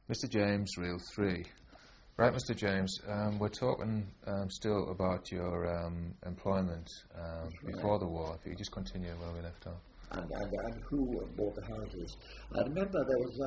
Mr. James, reel 3. Right, Mr. James, we're talking still about your employment before the war. If you just continue where we left off. And who bought the houses. I remember there was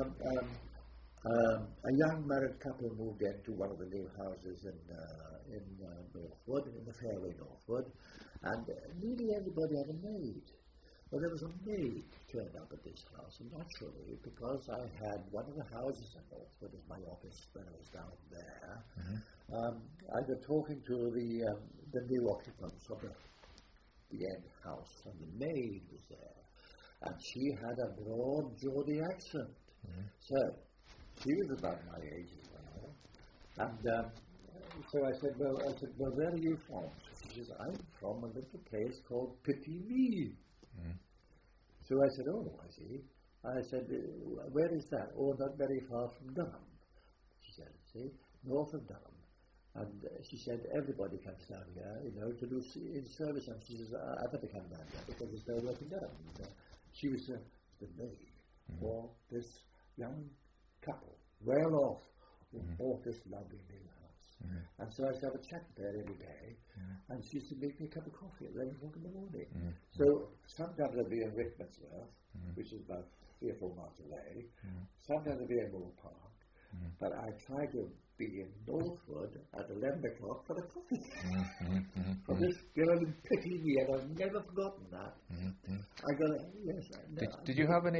a young married couple moved into one of the new houses in Northwood, in the Fairway Northwood, and nearly everybody had a maid. Well, there was a maid turned up at this house, and naturally, because I had one of the houses in Northwood as my office when I was down there, I got talking to the new occupants of the end house, and the maid was there, and she had a broad Geordie accent. So she was about my age as well, and so I said, well, where are you from? She says, I'm from a little place called Pitty. So I said, oh, I see. I said, where is that? Oh, not very far from Durham. She said, see, north of Durham. And she said, everybody comes down here, to do in service. And she says, I better come down here because there's no work in Durham. And, she was the maid for this young couple, well off, who bought this lovely new house. And so I used to have a chat with her every day, and she used to make me a cup of coffee at 11 o'clock in the morning. So sometimes I'd be in Rickmansworth, which is about 3 or 4 miles away. Sometimes I'd be in Moore Park, but I tried to be in Northwood at 11 o'clock for the coffee. For this girl in Pitty, and I've never forgotten that. I got yes. Did you have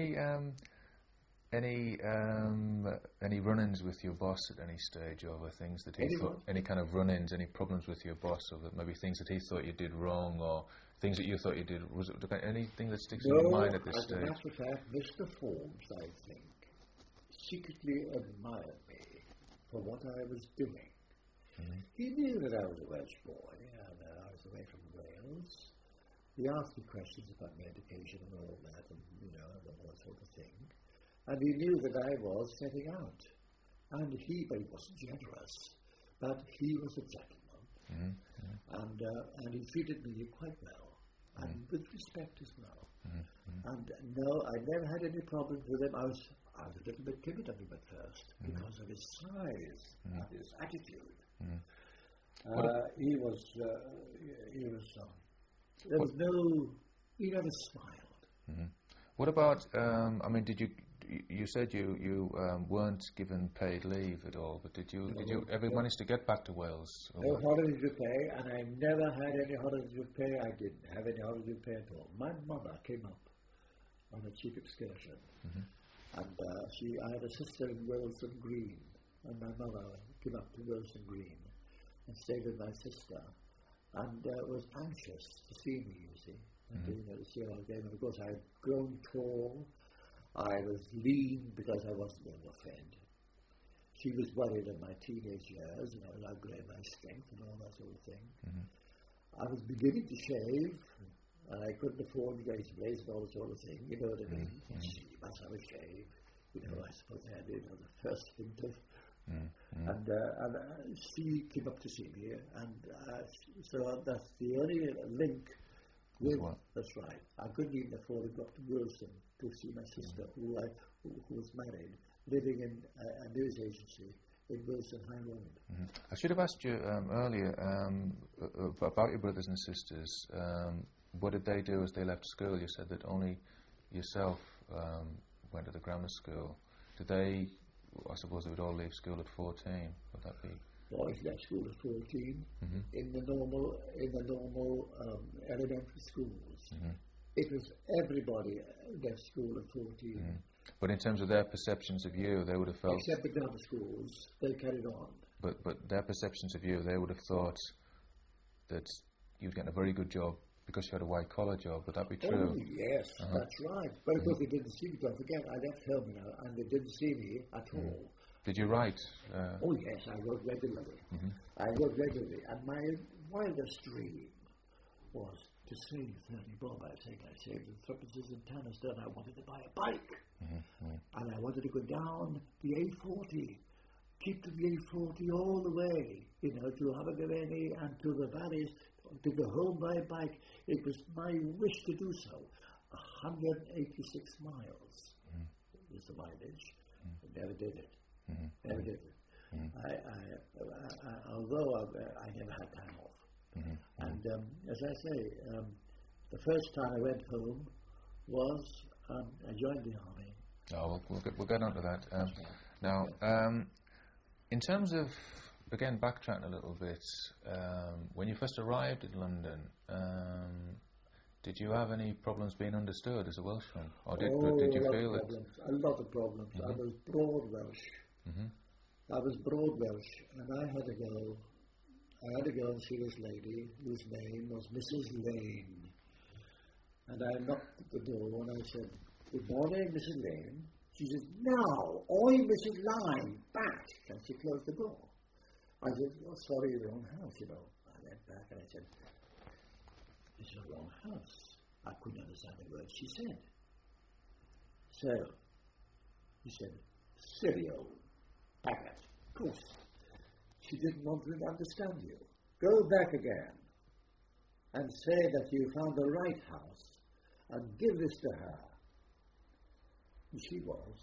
any run-ins with your boss at any stage over things that he thought, any kind of run-ins, any problems with your boss, or that maybe things that he thought you did wrong, or things that you thought you did? Was it anything that sticks in your mind at this stage? As a matter of fact, Mr. Forbes, I think, secretly admired me for what I was doing. He knew that I was a Welsh boy and I was away from Wales. He asked me questions about my education and all that, and all that sort of thing. And he knew that I was setting out. But he wasn't generous. But he was a gentleman. And he treated me quite well. And with respect as well. And no, I never had any problems with him. I was a little bit timid of him at first because of his size and his attitude. He never smiled. What about, did you said you weren't given paid leave at all, but did you ever manage to get back to Wales? No holidays with pay, and I never had any holidays with pay. I didn't have any holidays with pay at all. My mother came up on a cheap excursion, and I had a sister in Wilson Green, and my mother came up to Wilson Green and stayed with my sister, and was anxious to see me, you see, and to see how I came. And of course, I had grown tall. I was lean because I wasn't overfed. She was worried in my teenage years, and I was outgrowing my strength and all that sort of thing. I was beginning to shave, and I couldn't afford razors and all that sort of thing, you know what I mean? She must have a shave. I suppose I did on the first winter. And she came up to see me, and so that's the only link. That's right. I couldn't even afford to go up to Wilson to see my sister, who was married, living in a news agency in Wilson High Road. I should have asked you earlier about your brothers and sisters. What did they do as they left school? You said that only yourself went to the grammar school. Did they? I suppose they would all leave school at 14. Would that be? Boys left school at 14 in the normal elementary schools. It was everybody left school at 14. But in terms of their perceptions of you, they would have felt... Except the grammar schools, they carried on. But their perceptions of you, they would have thought that you'd get a very good job because you had a white-collar job. Would that be true? Oh, yes, that's right. But of course they didn't see me. Don't forget, I left home and they didn't see me at all. Did you write? Oh, yes, I wrote regularly. I wrote regularly. And my wildest dream was to save 30 bob. I think I saved in threepences and tanners. Then I wanted to buy a bike. And I wanted to go down the A40, keep to the A40 all the way, to Abergavenny and to the valleys, to go home by bike. It was my wish to do so. 186 miles was the mileage. I never did it. evidently. Although I never had time off. And as I say, the first time I went home was I joined the army. Oh, we'll get on to that. Now, in terms of, again, backtracking a little bit, when you first arrived in London, did you have any problems being understood as a Welshman? Or did you feel it? A lot of problems. I was broad Welsh. I was broad Welsh, and I had to go and see this lady whose name was Mrs. Lane. And I knocked at the door and I said, "Good morning, Mrs. Lane." She said, "No, oi, Mrs. Lane, back." And she closed the door. I said, "Oh, sorry, wrong house, you know." I went back and I said, "It's the wrong house." I couldn't understand the words she said. So, he said, "Cereal packet." Of course, she didn't want to understand you. Go back again and say that you found the right house and give this to her. And she was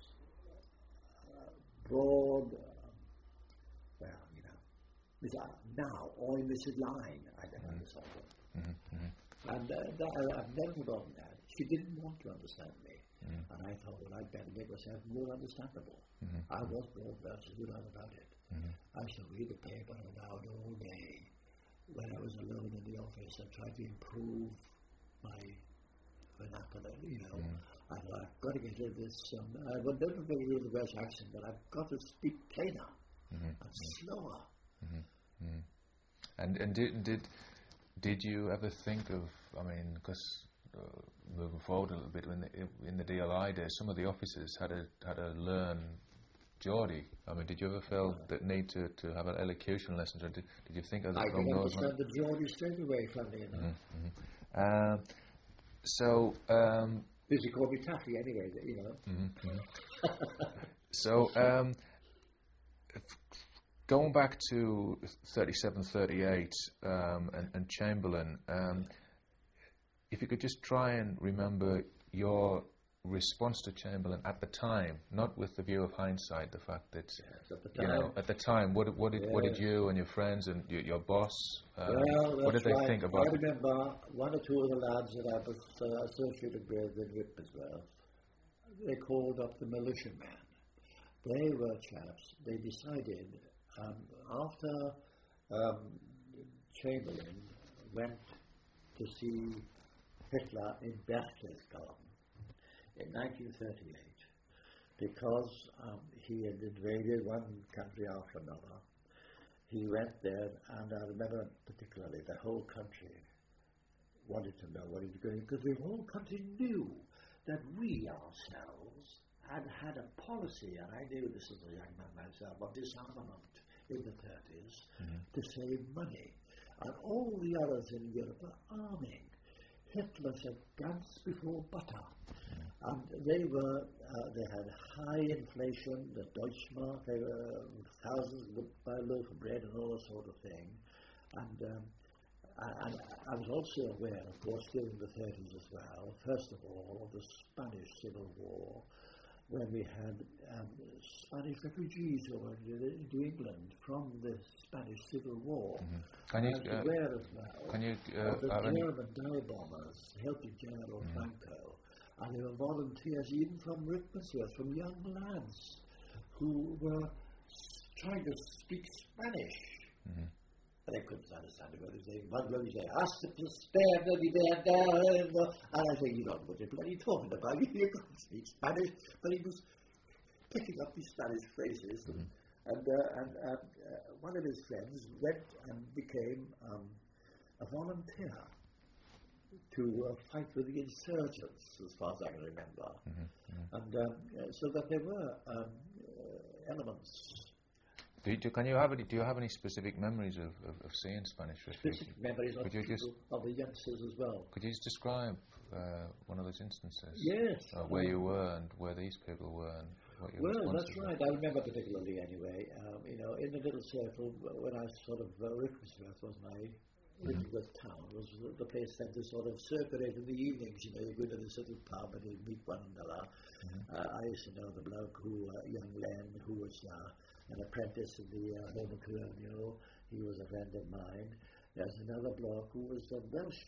broad, well, you know, now, oi, Mrs. Line. I didn't understand her. And I've never forgotten that. She didn't want to understand me. And I thought, well, I'd better make myself more understandable. I was broad Welsh, no doubt about it. I used to read the paper aloud all day when I was alone in the office and tried to improve my vernacular, you know. I thought, I've got to get rid of this. I would never get rid of the Welsh accent, but I've got to speak plainer and slower. And did you ever think of, I mean, because moving forward a little bit, in the DLI days, some of the officers had to learn Geordie. I mean, did you ever feel that need to have an elocution lessons, or did you think of that? I can understand the Geordie straight away, funnily enough. So, Busy called me Taffy anyway, you know. So, going back to 37, 38, and Chamberlain, if you could just try and remember your response to Chamberlain at the time, not with the view of hindsight, the fact that, you know, at the time, what did you and your friends and your boss, what did they think about it? I remember one or two of the lads that I was associated with in Whitpersworth, they called up the militiamen. They were chaps, they decided, after Chamberlain went to see Hitler in Berchtesgaden in 1938, because he had invaded one country after another. He went there, and I remember particularly the whole country wanted to know what he was doing, because the whole country knew that we ourselves had a policy, and I knew this as a young man myself, of disarmament in the 30s to save money. And all the others in Europe were arming. Hitler said, "Guns before butter." And they had high inflation, the Deutschmark, they were thousands would buy a loaf of bread and all that sort of thing. And I was also aware, of course, during the 30s as well, first of all, of the Spanish Civil War, when we had Spanish refugees over into England from the Spanish Civil War. Can you, I was aware as well can you, of the German dive bombers helping General Franco. And there were volunteers even from Whitpersworth, from young lads who were trying to speak Spanish. And they couldn't understand what he was saying. One would say, and I say, "You don't know what you're bloody talking about. You can't speak Spanish." But he was picking up these Spanish phrases. And one of his friends went and became a volunteer to fight with the insurgents, as far as I can remember. And so that there were elements. Do you have any specific memories of seeing Spanish refugees? Specific memories of the youngsters as well. Could you just describe one of those instances? Yes. Where you were and where these people were and what your Well, responses that's were? right. I remember particularly anyway. You know, in the little circle, when I sort of Whitpersworth was my Whitworth town, was the place that to sort of circulate in the evenings. You know, you go to this little pub and you meet one another. I used to know the bloke young Len, who was an apprentice in the Home Colonial. He was a friend of mine. There's another bloke who was a Welsh.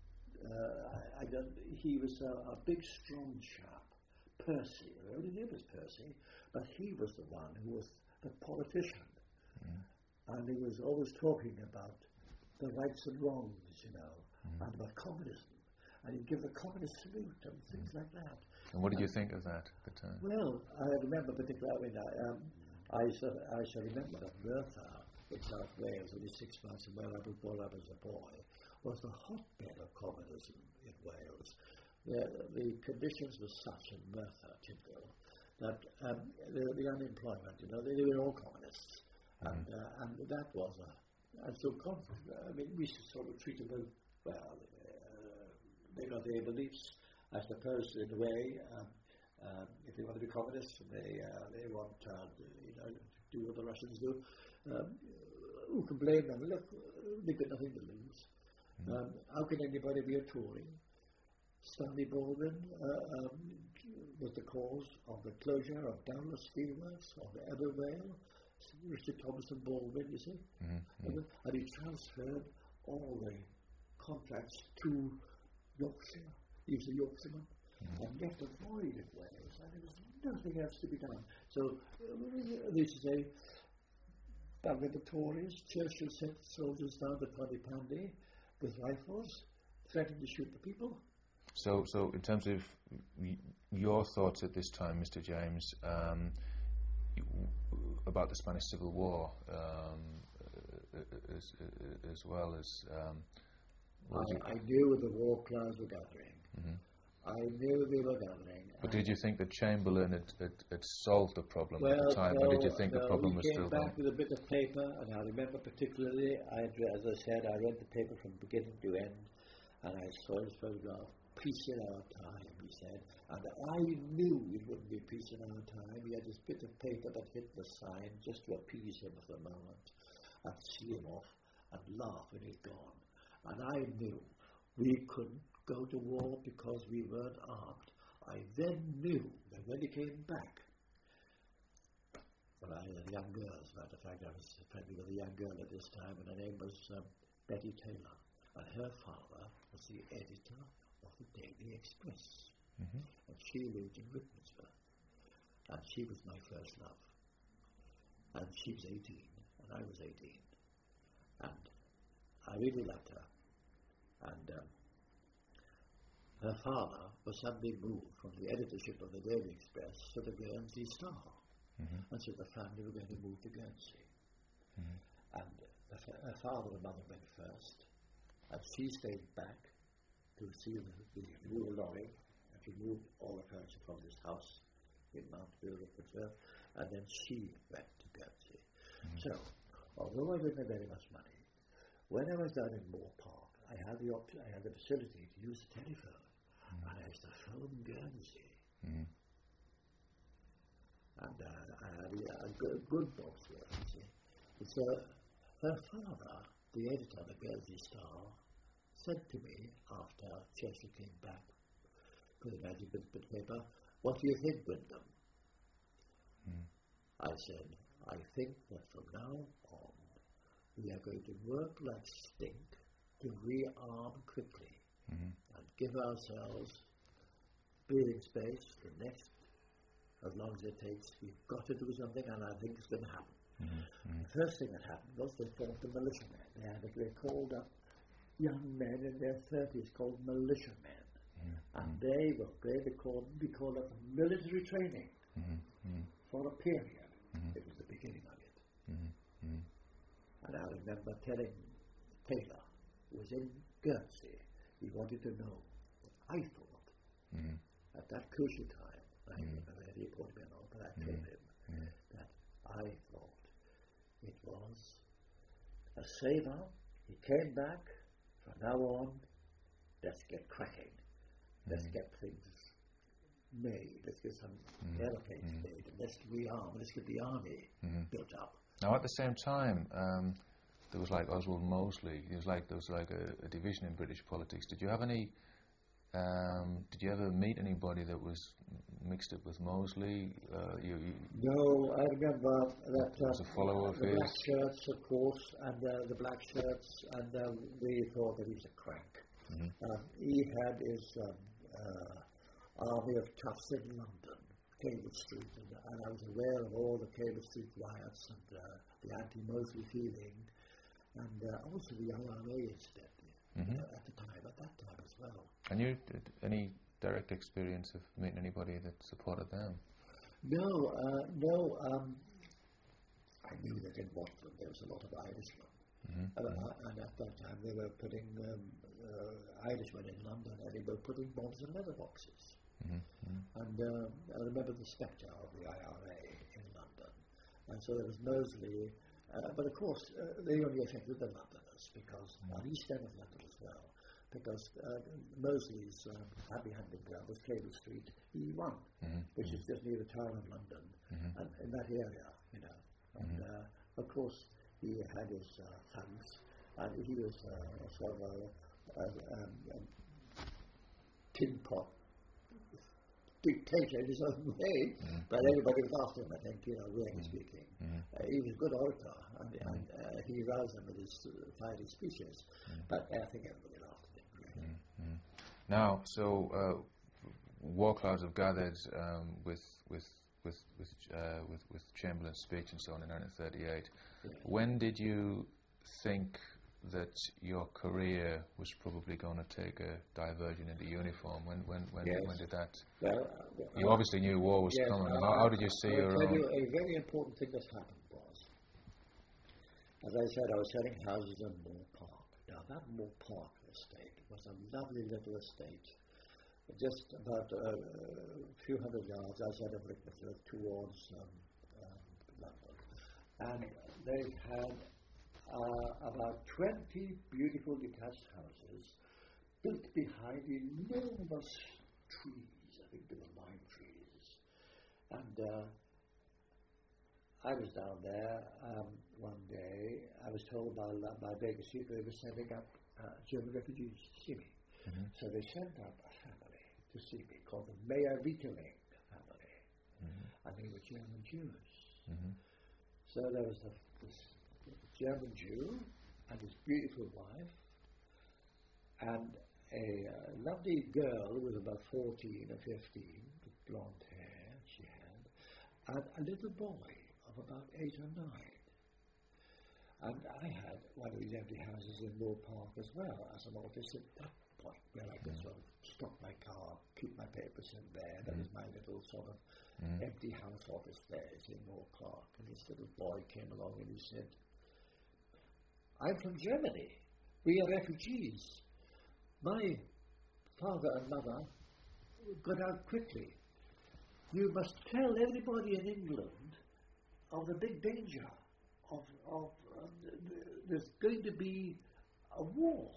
He was a big, strong chap, Percy. I only knew it was Percy, but he was the one who was the politician, and he was always talking about the rights and wrongs, you know, and about communism, and he'd give the communist salute and things like that. And what did you think of that at the time? Well, I remember particularly. I shall remember that Merthyr in South Wales, only 6 months from where I was brought up as a boy, was the hotbed of communism in Wales. The conditions were such in Merthyr, Tyndall, that the unemployment, you know, they were all communists, and that was and so I mean, we sort of treated them well. They got their beliefs, I suppose, in a way. If they want to be communists, and they want you know, to do what the Russians do. Who can blame them? Look, they've got nothing to lose. How can anybody be a Tory? Stanley Baldwin was the cause of the closure of Dowler Steelworks, of the Evervale. Richard Thomason Baldwin, you see, and he transferred all the contracts to Yorkshire. He was a Yorkshireman, and left a void in Wales, and there was nothing else to be done. So they used to say, back with the Tories, Churchill sent soldiers down to Pontypandy with rifles, threatening to shoot the people. So in terms of your thoughts at this time, Mr. James, about the Spanish Civil War, as well as... I knew the war clouds were gathering. I knew they were gathering. But did you think that Chamberlain had solved the problem at the time, or did you think the problem was still there? He came back with a bit of paper, and I remember particularly, as I said, I read the paper from beginning to end, and I saw his photograph. Peace in our time, he said. And I knew it wouldn't be peace in our time. He had this bit of paper that hit the sign just to appease him for the moment and see him off and laugh when he'd gone. And I knew we couldn't go to war because we weren't armed. I then knew that when he came back, well, I had a young girl, as a matter of fact, I was friendly with a young girl at this time, and her name was Betty Taylor. And her father was the editor of the Daily Express, and she lived in Rickmansworth, and she was my first love, and she was 18 and I was 18, and I really loved her, and her father was suddenly moved from the editorship of the Daily Express to the Guernsey Star, and so the family were going to move to Guernsey, and her father and mother went first, and she stayed back to see the new lorry, and she moved all the furniture from this house in Mount Rickmansworth, and then she went to Guernsey. So, although I didn't have very much money, when I was down in Moore Park, I had the facility to use the telephone, and I used to phone Guernsey. And I had a good box there, you see. And so, her father, the editor of the Guernsey Star, said to me after Churchill came back with a magic bit of paper, "What do you think, Wyndham?" I said, "I think that from now on we are going to work like stink to rearm quickly and give ourselves breathing space the next, as long as it takes. We've got to do something, and I think it's going to happen." The first thing that happened was they formed the militiamen. They called up young men in their 30s called militiamen, and they were going to be called up for military training for a period. It was the beginning of it. And I remember telling Taylor, who was in Guernsey, he wanted to know what I thought at that crucial time. I remember where he put me on, but I told him that I thought it was a saver. He came back. From now on, let's get cracking. Let's get things made. Let's get some aeroplanes made. And let's rearm. Let's get the army built up. Now, at the same time, there was like Oswald Mosley. There was like a division in British politics. Did you have any Did you ever meet anybody that was mixed up with Mosley? No, I remember that was a follower of the his? black shirts, of course, and the black shirts, and we thought that he was a crank. He had his army of toughs in London, Cable Street, and I was aware of all the Cable Street riots and the anti-Mosley feeling, and also the LRA incident at that time as well. And you did any direct experience of meeting anybody that supported them? No. I knew that in Watford there was a lot of Irishmen. And at that time they were putting Irishmen in London, and they were putting bombs in letterboxes. And I remember the spectre of the IRA in London. And so there was Mosley, but of course they only affected the Londoners, because on East End of London as well, because Mosley's happy hunting ground was Cable Street E1, which is just near the Tower of London, and in that area, you know. And of course he had his thugs, and he was sort of a tin pot dictator in his own way, but everybody was after him, I think, you know, really speaking. He was a good orator, and he roused them with his fiery speeches, but I think everybody laughed at him, really. Now, so war clouds have gathered with Chamberlain's speech and so on in 1938. When did you think that your career was probably going to take a diversion into uniform? When did that? Well, you obviously knew war was coming. How did you see your own? I'll tell you, a very important thing that happened was, as I said, I was selling houses in Moore Park. Now that Moore Park estate was a lovely little estate, just about a few hundred yards outside of Rickmansworth towards London, and they had about 20 beautiful detached houses built behind enormous trees. I think they were lime trees. And I was down there one day. I was told by Baker Street they were sending up German refugees to see me. So they sent up a family to see me called the Meyer-Wieteling family. And they were German Jews. So there was this German Jew and his beautiful wife, and a lovely girl who was about 14 or 15, with blonde hair she had, and a little boy of about 8 or 9. And I had one of these empty houses in Moore Park as well, as an office at that point, where I could sort of stop my car, keep my papers in there. That was my little sort of empty house office there in Moore Park. And this little boy came along and he said, "I'm from Germany. We are refugees. My father and mother got out quickly. You must tell everybody in England of the big danger of there's going to be a war.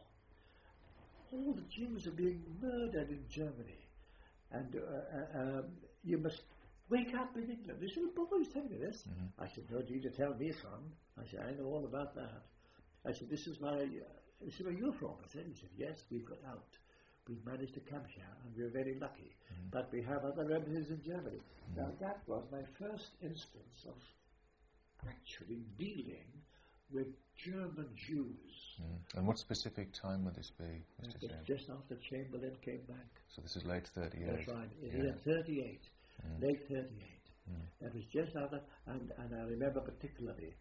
All the Jews are being murdered in Germany, and you must wake up in England." This little boy was telling me this. I said, "No need to tell me, son." I said, "I know all about that." I said, "This is where you're from?" I said. He said, "Yes, we've got out. We've managed to come here, and we're very lucky. But we have other relatives in Germany." Now, that was my first instance of actually dealing with German Jews. And what specific time would this be, Mr. James? Just after Chamberlain came back. So this is late 38. That's right. Yeah. 38. Late 38. That was just after, and I remember particularly,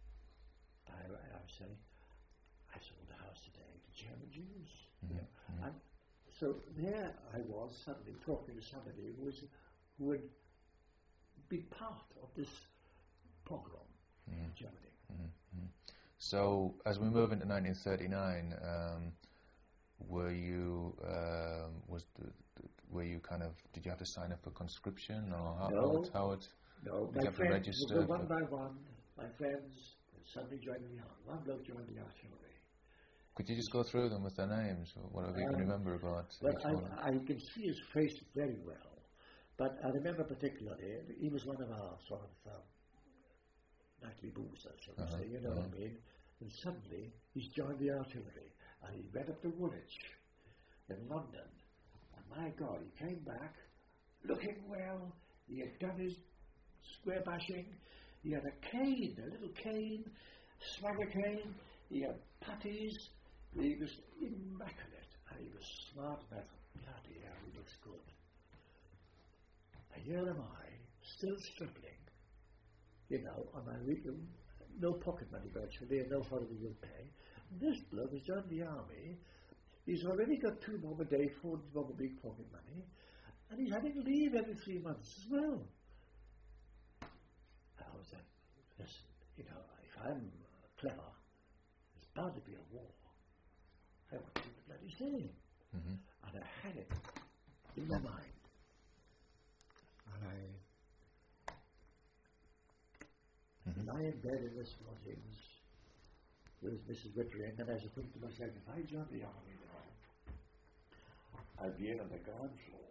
I was saying, "I sold a house today to German Jews." You know? And so there I was suddenly talking to somebody who would be part of this pogrom in Germany. So as we move into 1939, did you have to sign up for conscription, or how it? No, did you have to register? One by one, my friends suddenly joined the army. One bloke joined the artillery. Could you just go through them with their names, or whatever you can remember about each one? I can see his face very well, but I remember particularly, he was one of our sort of nightly boozers, shall we say, you know what I mean? And suddenly he's joined the artillery, and he went up to Woolwich in London, my God, he came back looking well. He had done his square bashing. He had a cane, a little cane, swagger cane. He had putties. He was immaculate. And he was smart enough. Bloody hell, he looks good. And here am I, still struggling, you know, on my no pocket money virtually and no holiday will pay. This bloke has joined the army. He's already got 2 bob a day, 4 bob a week pocket money, and he's having leave every 3 months as well. And I was like, listen, you know, if I'm clever, there's bound to be a war. I want to do the bloody thing. Mm-hmm. And I had it in my mind. And I lie in bed in this lodgings with Mrs. Wittering, and I was thinking to myself, if I joined the army now, I'd be in on the ground floor.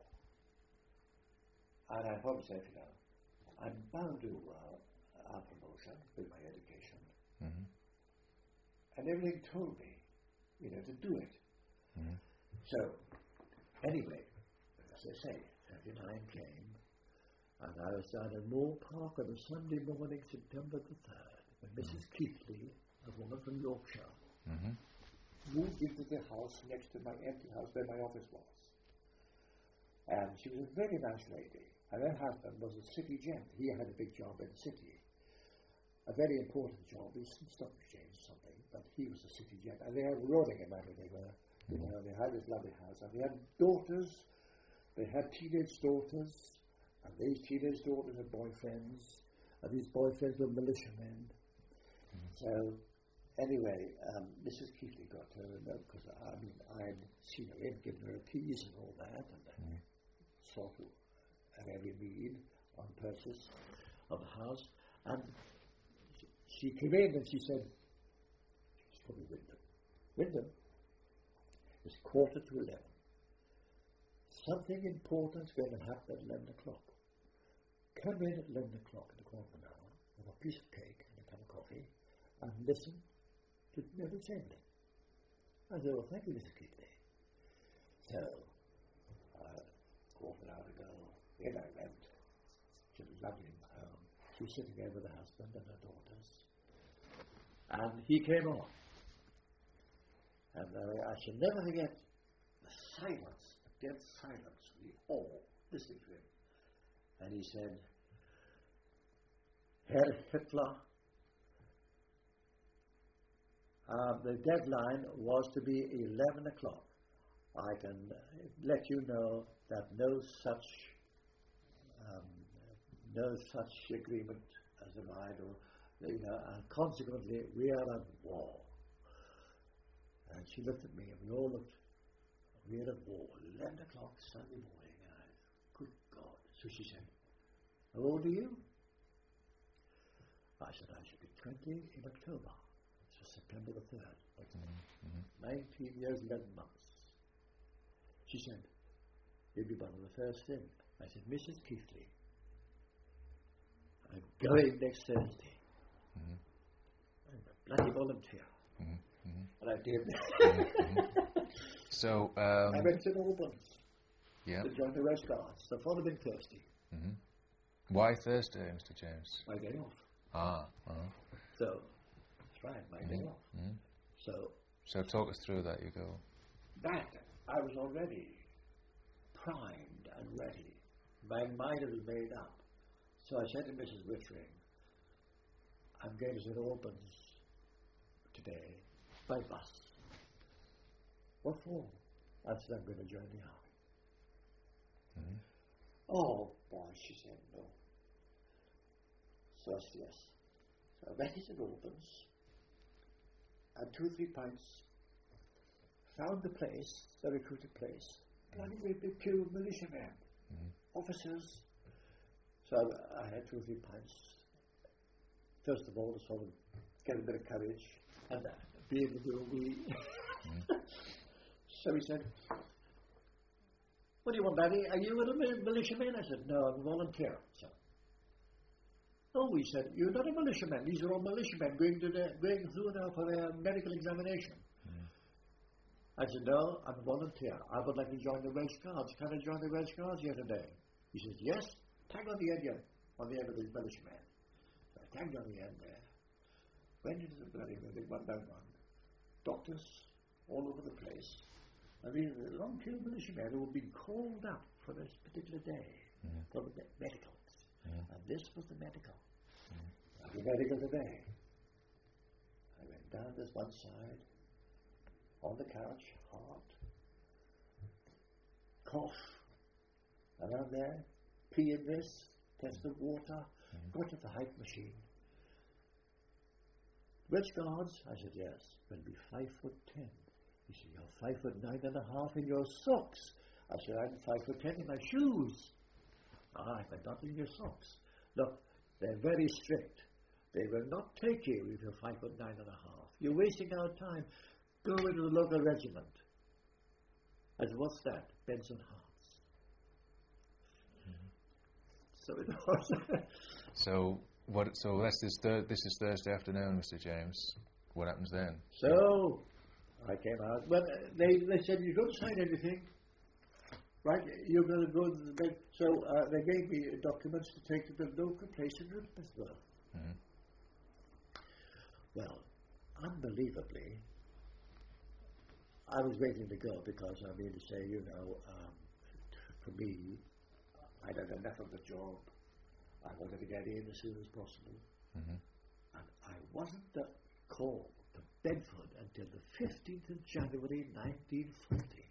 And I thought to myself, you know, I'm bound to have promotion with my education. Mm-hmm. And everything told me, you know, to do it. Mm-hmm. So, anyway, as I say, 39 came, and I was down in Moore Park on a Sunday morning, September the 3rd, when Mrs. Keithley, a woman from Yorkshire, moved into the house next to my empty house where my office was. And she was a very nice lady. And her husband was a city gent. He had a big job in the city. A very important job. He was in stock exchange or something, but he was a city gent. And they were rolling him out they were. You know, they had this lovely house. And they had daughters. They had teenage daughters. And these teenage daughters had boyfriends. And these boyfriends were militiamen. So, anyway, Mrs. Keithley got her a note, because I'd seen her in, given her keys and all that, and sort of at every need on purchase of the house. And she came in and she said, it's probably Wyndham. Wyndham, it's 11:15. Something important's going to happen at 11 o'clock. Come in at 11 o'clock in a quarter of an hour with a piece of cake and a cup of coffee and listen to Neville Chamberlain. I said, well, thank you, Mrs. Keithley. So, quarter of an hour ago, in I went to the lovely home. She was sitting there with her husband and her daughters. And he came on. And I shall never forget the silence, the dead silence, we all listening to him. And he said, Herr Hitler, the deadline was to be 11 o'clock. I can let you know that no such agreement has arrived, and consequently we are at war. And she looked at me, and we all looked. We are at war. 11 o'clock Sunday morning. Good God! So she said, "How old are you?" I said, "I should be 20 in October." So September the 3rd. 19 years, 11 months. She said, "You'll be one of the first thing." I said, "Mrs. Keithley, I'm going next Thursday. I'm a bloody volunteer." And I did. So, I went to Albans to join the Red Guards the following Thursday. Why Thursday, Mr. James? My day off. So, that's right, my day off. So talk us through that, you go. That, I was already primed and ready. My mind was made up. So I said to Mrs. Wittering, I'm going to St. Albans today by bus. What for? I said, I'm going to join the army. Oh boy, she said no. So I said yes. So I went to St. Albans, had 2-3 pints, found the place, the recruited place, bloody big queue of militiamen, officers. So I had 2 or 3 pints. First of all, to sort of get a bit of courage and be able to do a wee. So he said, "What do you want, Daddy? Are you a militiaman?" I said, "No, I'm a volunteer." So, "Oh," he said, "you're not a militiaman. These are all militiamen going through now for their medical examination." I said, no, I'm a volunteer. I would like to join the Welsh Guards. Can I join the Welsh Guards here today? He says, yes, tag on the end here, on the end of this Welsh man. So I tagged on the end there. Went into the bloody building, one by one. Doctors all over the place. I mean, a long queue of militiamen who had been called up for this particular day, for the medicals. And this was the medical. The medical today. I went down this one side, on the couch, hard, cough, and I'm there, pee in this, test the water, got to the height machine. Welsh Guards? I said, yes, will be 5'10". He said, you're 5'9.5" in your socks. I said, I'm 5'10" in my shoes. But not in your socks. Look, they're very strict. They will not take you if you're 5'9.5". You're wasting our time. Go into the local regiment. I said, what's that? Benson Hearts. So it was. So this is Thursday afternoon, Mr. James. What happens then? So I came out. Well, they said, you don't sign anything. Right, you're going to go to the bed. So they gave me documents to take to the local place in Riversborough. Well, unbelievably, I was waiting to go because I mean to say, for me, I'd had enough of the job. I wanted to get in as soon as possible. And I wasn't called to Bedford until the 15th of January 1940.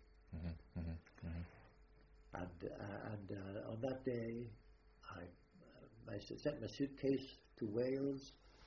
And on that day, I sent my suitcase to Wales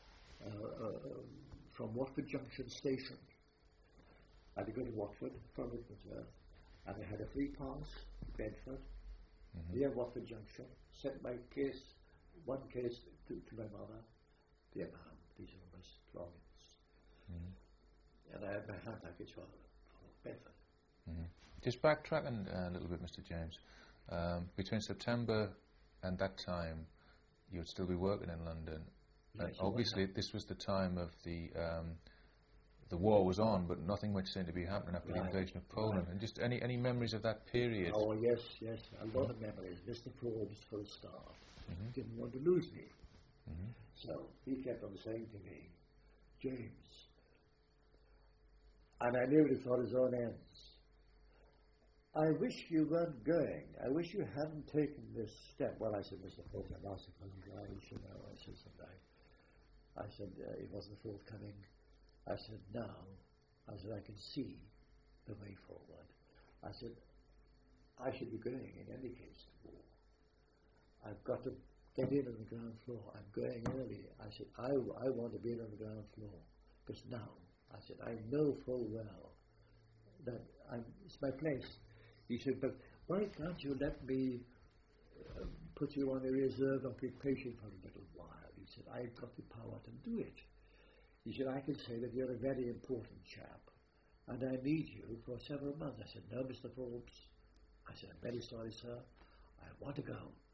from Watford Junction Station. I had to go to Watford from Riversborough, and I had a free pass to Bedford, near Watford Junction. Sent my case, one case to my mother. Dear ma'am, these are my belongings. And I had my hand luggage for Bedford. Just backtracking a little bit, Mr. James. Between September and that time, you would still be working in London. Yes, obviously, this was the time of the war was on, but nothing much seemed to be happening after the invasion of Poland. And just any memories of that period? Oh yes, a lot of memories. Mr. Forbes, for a start, didn't want to lose me, so he kept on saying to me, James, and I nearly thought his own ends. I wish you weren't going. I wish you hadn't taken this step. Well, I said, Mr. Forbes, I'm asking for you guys, I said something. I said, it wasn't forthcoming. I said, now, I can see the way forward. I said, I should be going in any case to war. I've got to get in on the ground floor. I'm going early. I said, I want to be in on the ground floor. Because now, I said, I know full well that it's my place. He said, but why can't you let me put you on a reserve occupation for a little while? He said, I've got the power to do it. He said, I can say that you're a very important chap, and I need you for several months. I said, no, Mr. Forbes. I said, I'm very sorry, sir. I want to go.